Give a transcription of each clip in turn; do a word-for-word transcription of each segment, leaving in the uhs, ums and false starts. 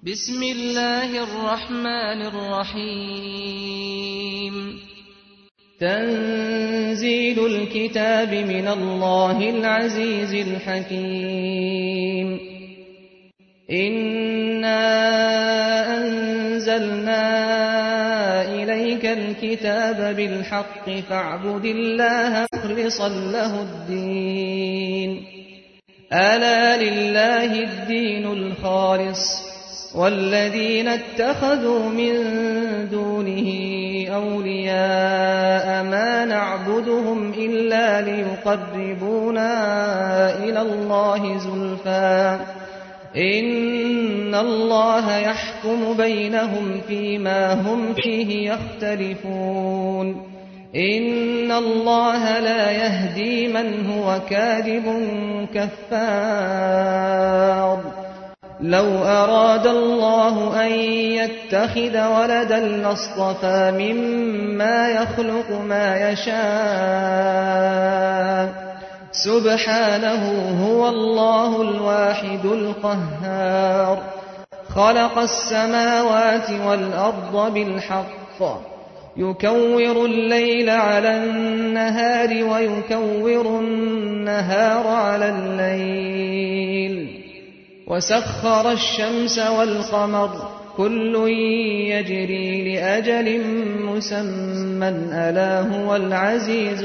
بسم الله الرحمن الرحيم تنزيل الكتاب من الله العزيز الحكيم إنا أنزلنا إليك الكتاب بالحق فاعبد الله مخلصا له الدين ألا لله الدين الخالص والذين اتخذوا من دونه أولياء ما نعبدهم إلا ليقربونا إلى الله زلفى إن الله يحكم بينهم فيما هم فيه يختلفون إن الله لا يهدي من هو كاذب كفار لو أراد الله أن يتخذ ولدا لاصطفى مما يخلق ما يشاء سبحانه هو الله الواحد القهار خلق السماوات والأرض بالحق يكور الليل على النهار ويكور النهار على الليل وسخر الشمس والقمر كل يجري لأجل مسمى ألا هو العزيز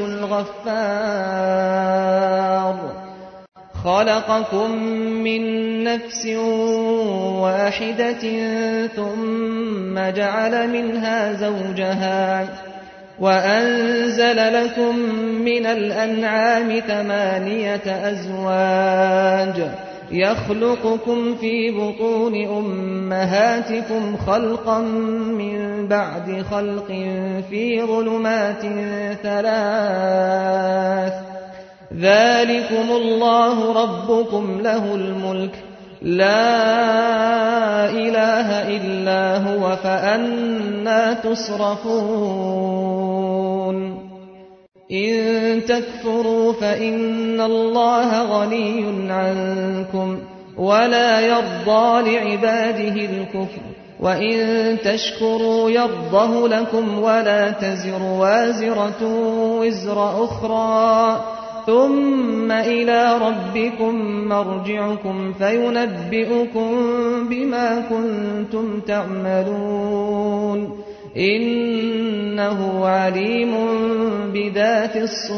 الغفار خلقكم من نفس واحدة ثم جعل منها زوجها وأنزل لكم من الأنعام ثمانية أزواج يخلقكم في بطون أمهاتكم خلقا من بعد خلق في ظلمات ثلاث ذلكم الله ربكم له الملك لا إله إلا هو فأنى تصرفون إن تكفروا فإن الله غني عنكم ولا يرضى لعباده الكفر وإن تشكروا يرضه لكم ولا تزر وازرة وزر أخرى ثم إلى ربكم مرجعكم فينبئكم بما كنتم تعملون إنه عليم بذات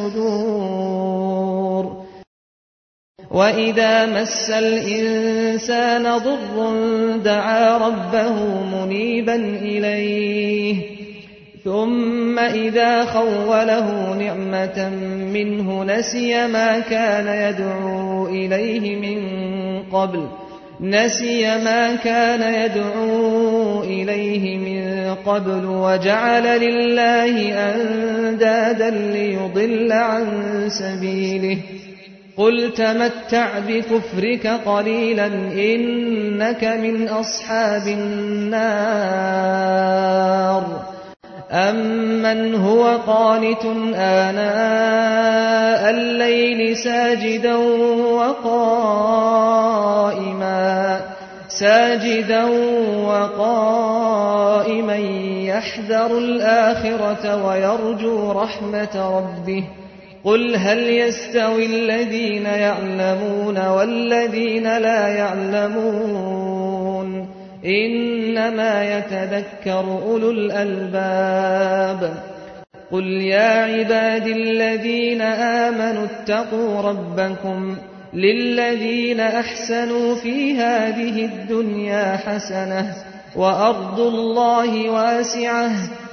الصدور وإذا مس الإنسان ضر دعا ربه منيبا إليه ثم إذا خوله نعمة منه نسي ما كان يدعو إليه من قبل نسي ما كان يدعو إليه من قبل وجعل لله أندادا ليضل عن سبيله قل تمتع بكفرك قليلا إنك من أصحاب النار أمن هو قانت آناء الليل ساجدا وقائما ساجدا وقائما يحذر الآخرة ويرجو رحمة ربه قل هل يستوي الذين يعلمون والذين لا يعلمون إنما يتذكر أولو الألباب قل يا عبادي الذين آمنوا اتقوا ربكم للذين أحسنوا في هذه الدنيا حسنة وأرض الله واسعة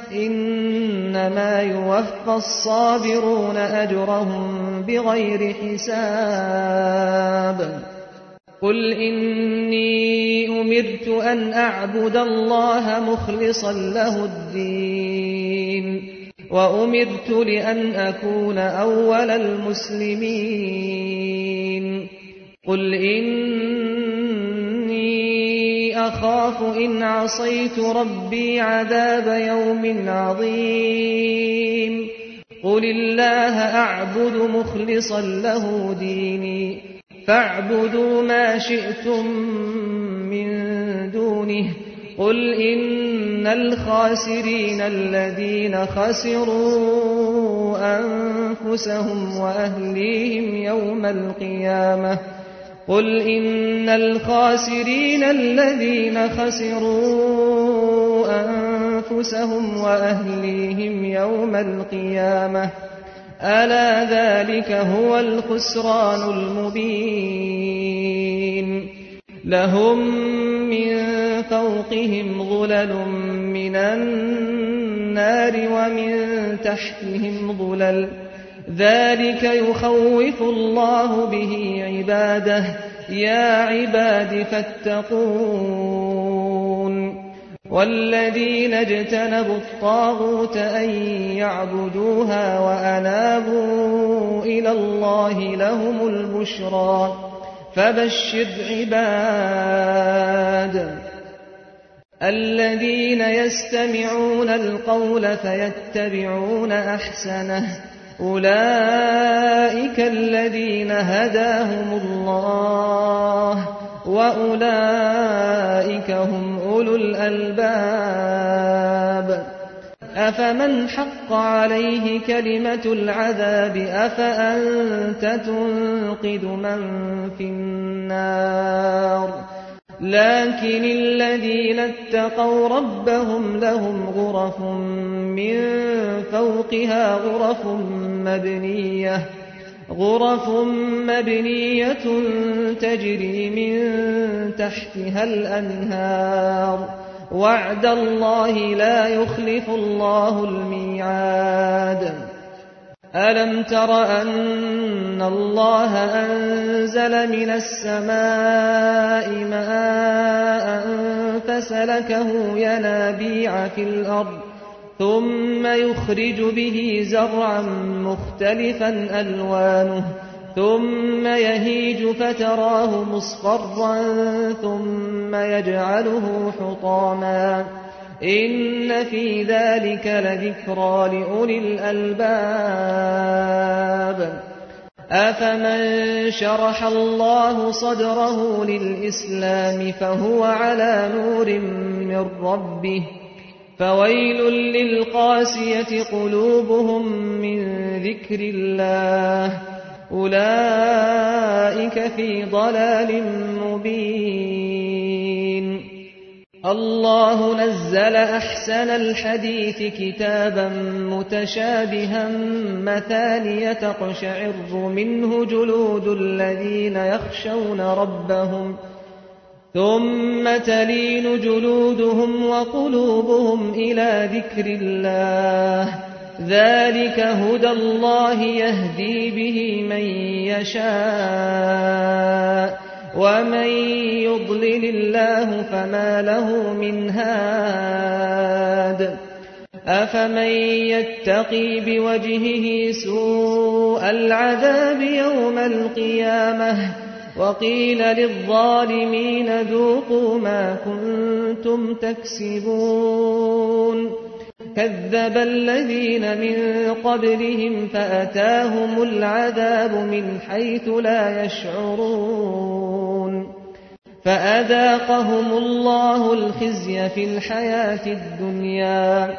إنما يوفى الصابرون أجرهم بغير حساب قل إني أمرت أن أعبد الله مخلصا له الدين وأمرت لأن أكون أول المسلمين قل إني أخاف إن عصيت ربي عذاب يوم عظيم قل الله أعبد مخلصا له ديني فاعبدوا ما شئتم من دون دونه قل إن الخاسرين الذين خسروا أنفسهم وأهليهم يوم القيامة قل إن الخاسرين الذين خسروا أنفسهم وأهليهم يوم القيامة ألا ذلك هو الخسران المبين لهم من فوقهم ظلل من النار ومن تحتهم ظلل ذلك يخوف الله به عباده يا عباد فاتقون والذين اجتنبوا الطاغوت أن يعبدوها وأنابوا إلى الله لهم البشرى فبشر عباد الذين يستمعون القول فيتبعون أحسنه أولئك الذين هداهم الله وأولئك هم أولو الألباب أفمن حق عليه كلمة العذاب أفأنت تنقذ من في النار لكن الذين اتقوا ربهم لهم غرف من فوقها غرف مبنية غرف مبنية تجري من تحتها الأنهار وعد الله لا يخلف الله الميعاد ألم تر أن الله أنزل من السماء ماء فسلكه ينابيع في الأرض ثم يخرج به زرعا مختلفا ألوانه ثم يهيج فتراه مصفرا ثم يجعله حطاما إن في ذلك لذكرى لأولي الألباب أفمن شرح الله صدره للإسلام فهو على نور من ربه فويل للقاسية قلوبهم من ذكر الله أولئك في ضلال مبين الله نزل أحسن الحديث كتابا متشابها مثانية تقشعر منه جلود الذين يخشون ربهم ثم تلين جلودهم وقلوبهم إلى ذكر الله ذلك هدى الله يهدي به من يشاء ومن يضلل الله فما له من هاد أفمن يتقي بوجهه سوء العذاب يوم القيامة وقيل للظالمين ذوقوا ما كنتم تكسبون كذب الذين من قبلهم فأتاهم العذاب من حيث لا يشعرون فأذاقهم الله الخزي في الحياة الدنيا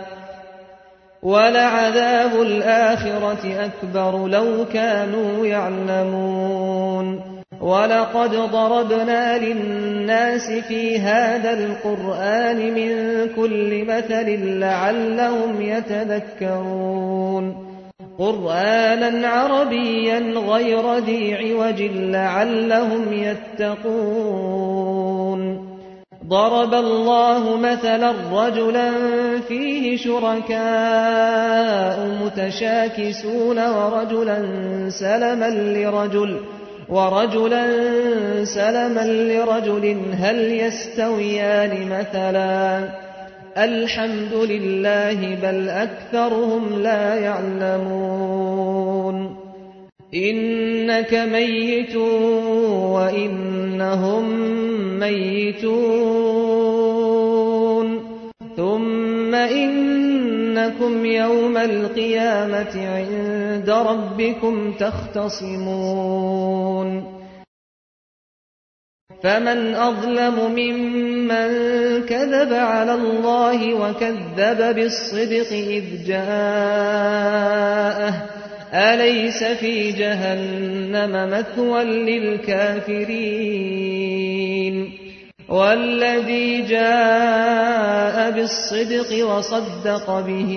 ولعذاب الآخرة أكبر لو كانوا يعلمون ولقد ضربنا للناس في هذا القرآن من كل مثل لعلهم يتذكرون قرآنا عربيا غير ذي عوج لعلهم يتقون ضرب الله مثلا رجلا فيه شركاء متشاكسون ورجلا سلما لرجل ورجلا سلما لرجل هل يستويان مثلا الحمد لله بل أكثرهم لا يعلمون إنك ميت وإنهم ميتون ثم إنكم يوم القيامة عند ربكم تختصمون فمن أظلم ممن كذب على الله وكذب بالصدق إذ جاءه أليس في جهنم مثوى للكافرين والذي جاء بالصدق وصدق به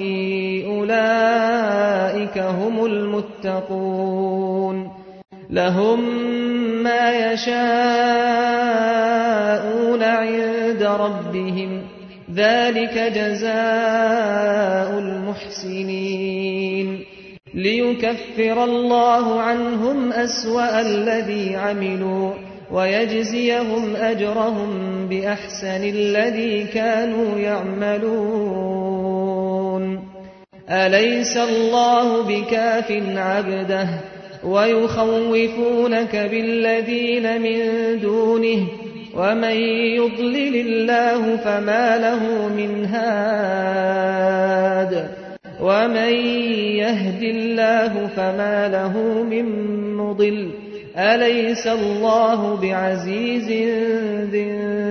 أولئك هم المتقون لهم ما يشاءون عند ربهم ذلك جزاء المحسنين ليكفر الله عنهم أسوأ الذي عملوا ويجزيهم أجرهم بأحسن الذي كانوا يعملون أليس الله بكاف عبده ويخوفونك بالذين من دونه ومن يضلل الله فما له من هاد ومن يهد الله فما له من مضل أليس الله بعزيز ذي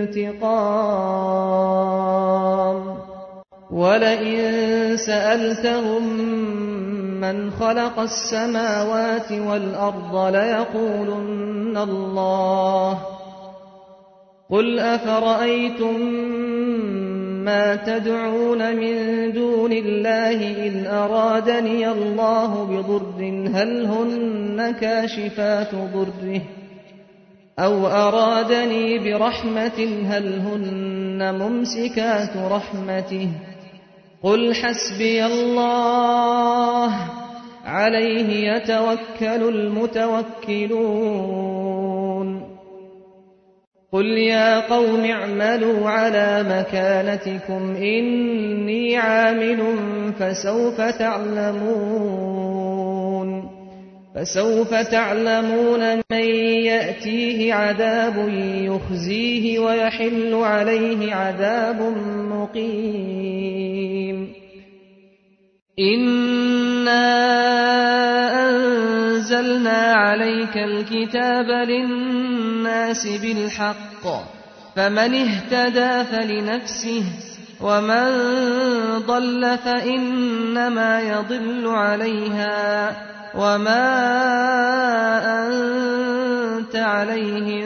انتقام ولئن سألتهم من خلق السماوات والأرض ليقولن الله قل أفرأيتم ما تدعون من دون الله إن أرادني الله بضر هل هن كاشفات ضره أو أرادني برحمة هل هن ممسكات رحمته قل حسبي الله عليه يتوكل المتوكلون قل يا قوم اعملوا على مكانتكم إني عامل فسوف تعلمون فسوف تعلمون من يأتيه عذاب يخزيه ويحل عليه عذاب مقيم إنا أنزلنا عليك الكتاب للناس بالحق فمن اهتدى فلنفسه ومن ضل فإنما يضل عليها وما أنت عليهم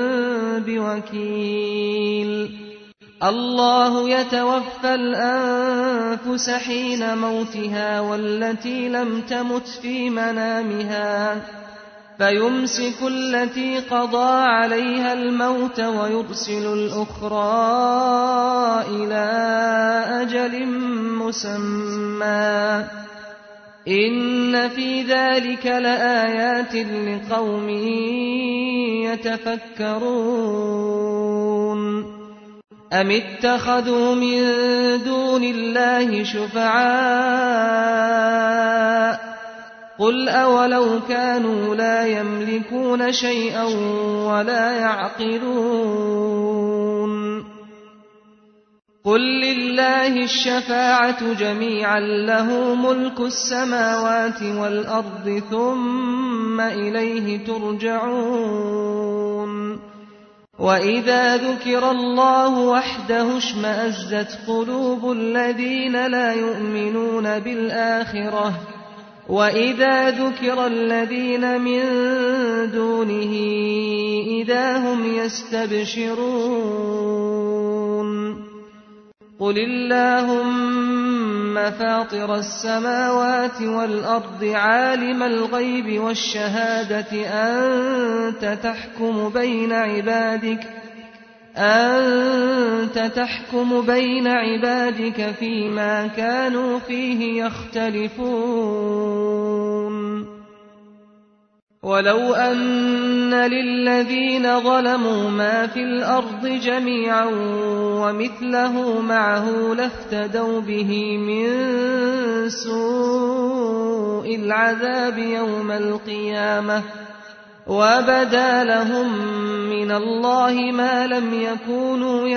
بوكيل الله يتوفى الأنفس حين موتها والتي لم تمت في منامها فيمسك التي قضى عليها الموت ويرسل الأخرى إلى أجل مسمى إن في ذلك لآيات لقوم يتفكرون أم اتخذوا من دون الله شفعاء قل أولو كانوا لا يملكون شيئا ولا يعقلون قل لله الشفاعة جميعا له ملك السماوات والأرض ثم إليه ترجعون وإذا ذكر الله وحده اشمأزت قلوب الذين لا يؤمنون بالآخرة وإذا ذكر الذين من دونه إذا هم يستبشرون قل اللهم فاطر السماوات والأرض عالم الغيب والشهادة أنت تحكم بين عبادك أنت تحكم بين عبادك فيما كانوا فيه يختلفون ولو أن للذين ظلموا ما في الأرض جميعا ومثله معه لافتدوا به من سوء العذاب يوم القيامة وبدا لهم من الله ما لم يكونوا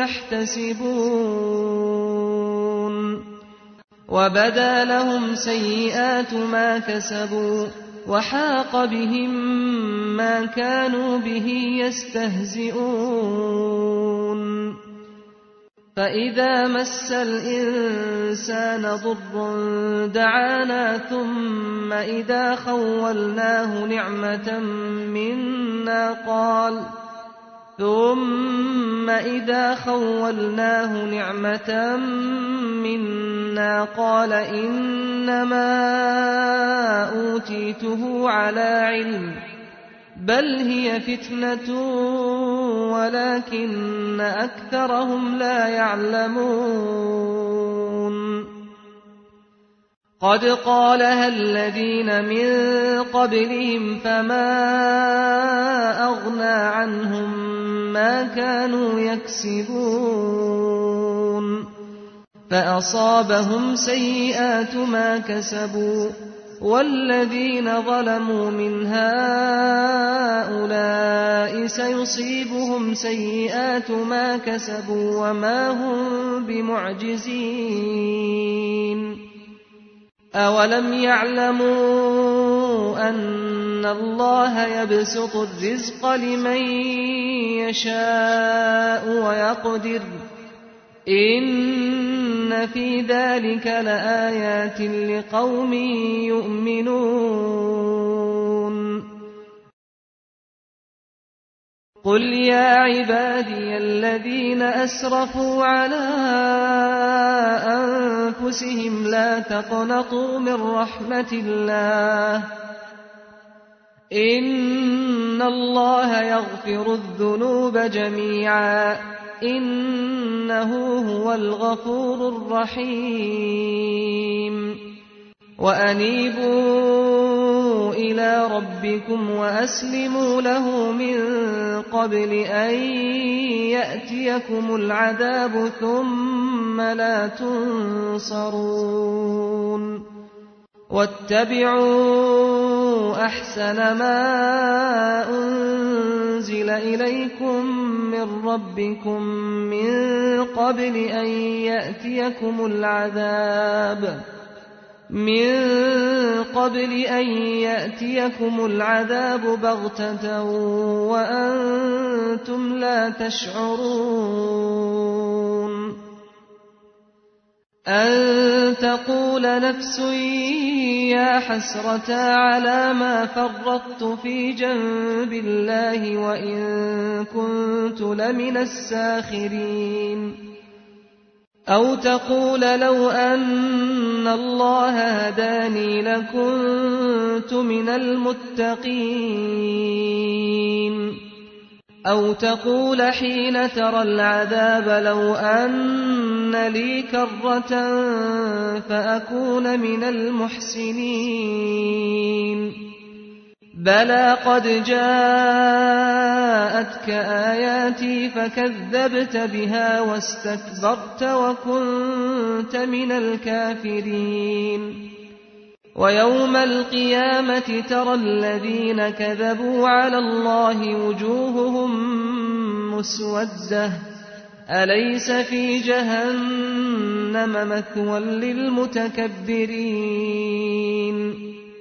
يحتسبون وبدا لهم سيئات ما كسبوا وحاق بهم ما كانوا به يستهزئون فإذا مس الإنسان ضر دعانا ثم إذا خولناه نعمة منا قال ثم إذا خولناه نعمة منا قال إنما أوتيته على علم بل هي فتنة ولكن أكثرهم لا يعلمون قد قالها الذين من قبلهم فما أغنى عنهم ما كانوا يكسبون فأصابهم سيئات ما كسبوا والذين ظلموا من هؤلاء سيصيبهم سيئات ما كسبوا وما هم بمعجزين أولم يعلموا أن الله يبسط الرزق لمن يشاء ويقدر إن في ذلك لآيات لقوم يؤمنون قل يا عبادي الذين أسرفوا على أنفسهم لا تقنطوا من رحمة الله إن الله يغفر الذنوب جميعا إنه هو الغفور الرحيم وأنيبوا إلى ربكم وأسلموا له من قبل أن يأتيكم العذاب ثم لا تنصرون واتبعوا أحسن ما أنزل إليكم من ربكم من قبل أن يأتيكم العذاب من قبل أن يأتيكم العذاب بغتة وأنتم لا تشعرون أن تقول نفس يا حسرة على ما فرطت في جنب الله وإن كنت لمن الساخرين أو تقول لو أن الله هداني لكنت من المتقين أو تقول حين ترى العذاب لو أن لي كرة فأكون من المحسنين بلى قد جاءتك آياتي فكذبت بها واستكبرت وكنت من الكافرين ويوم القيامة ترى الذين كذبوا على الله وجوههم مسودة أليس في جهنم مثوى للمتكبرين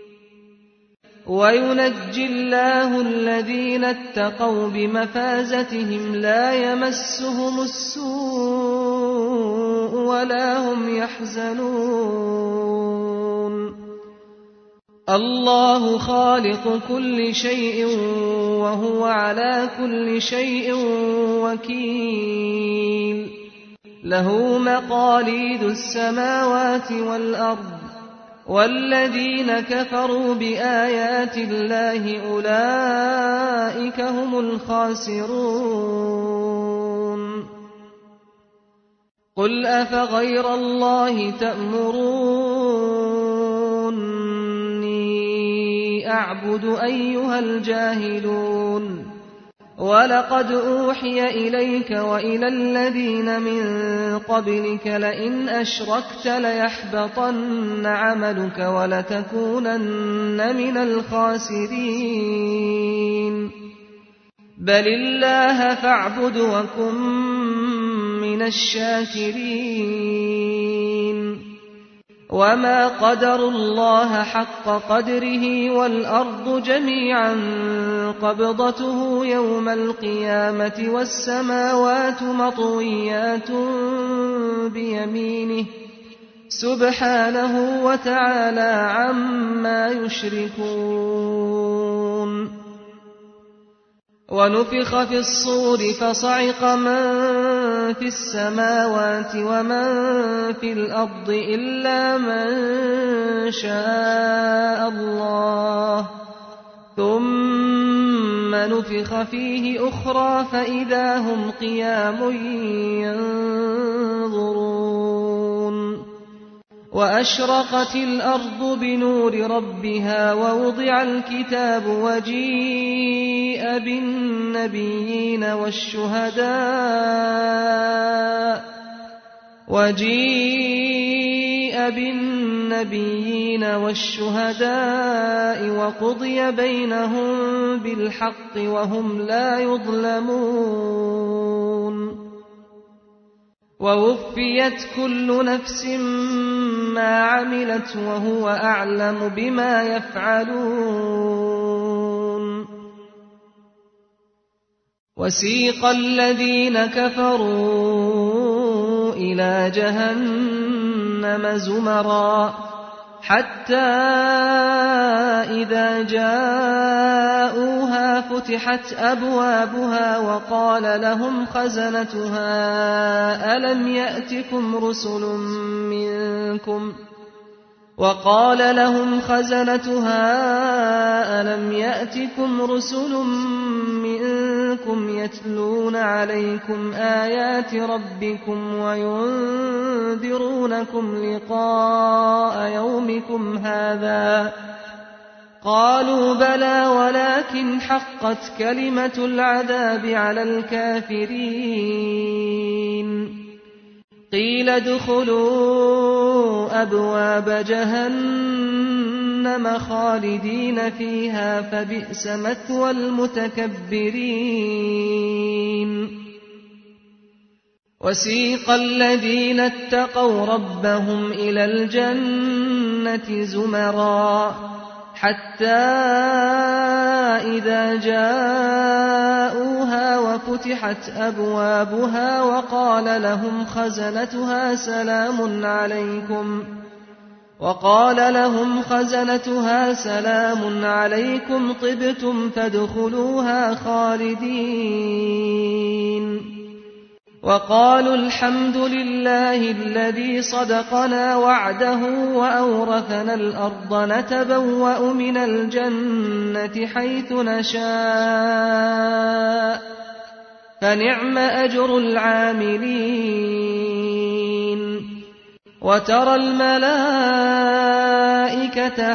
وينجي الله الذين اتقوا بمفازتهم لا يمسهم السوء ولا هم يحزنون الله خالق كل شيء وهو على كل شيء وكيل له مقاليد السماوات والأرض والذين كفروا بآيات الله أولئك هم الخاسرون قل أفغير الله تأمروني أعبد أيها الجاهلون ولقد أوحي إليك وإلى الذين من قبلك لئن أشركت ليحبطن عملك ولتكونن من الخاسرين بل الله فاعبد وكن من الشاكرين وما قدروا الله حق قدره والأرض جميعا قبضته يوم القيامة والسماوات مطويات بيمينه سبحانه وتعالى عما يشركون ونفخ في الصور فصعق من في السماوات ومن في الأرض إلا من شاء الله ثم نفخ فيه أخرى فإذا هم قيام ينظرون وأشرقت الأرض بنور ربها ووضع الكتاب وجيء بالنبيين والشهداء وجيء بالنبيين والشهداء وقضي بينهم بالحق وهم لا يظلمون ووفيت كل نفس ما عملت وهو أعلم بما يفعلون وسيق الذين كفروا إلى جهنم زمرا حتى إذا جاءوها فتحت أبوابها وقال لهم خزنتها ألم يأتكم رسل منكم وقال لهم خزنتها ألم يأتكم رسل منكم يتلون عليكم آيات ربكم وينذرونكم لقاء يومكم هذا قالوا بلى ولكن حقت كلمة العذاب على الكافرين قيل ادخلوا أبواب جهنم خالدين فيها فبئس مثوى المتكبرين وسيق الذين اتقوا ربهم إلى الجنة زمرا حتى إذا جاءوها وفتحت أبوابها وقال لهم خزنتها سلام عليكم وقال لهم خزنتها سلام عليكم طبتم فادخلوها خالدين وقالوا الحمد لله الذي صدقنا وعده وأورثنا الأرض نتبوأ من الجنة حيث نشاء فنعم أجر العاملين وترى الملائكة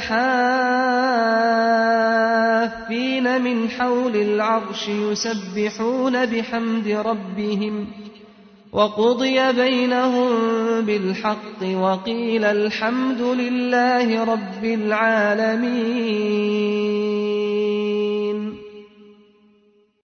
حافين من حول العرش يسبحون بحمد ربهم وقضي بينهم بالحق وقيل الحمد لله رب العالمين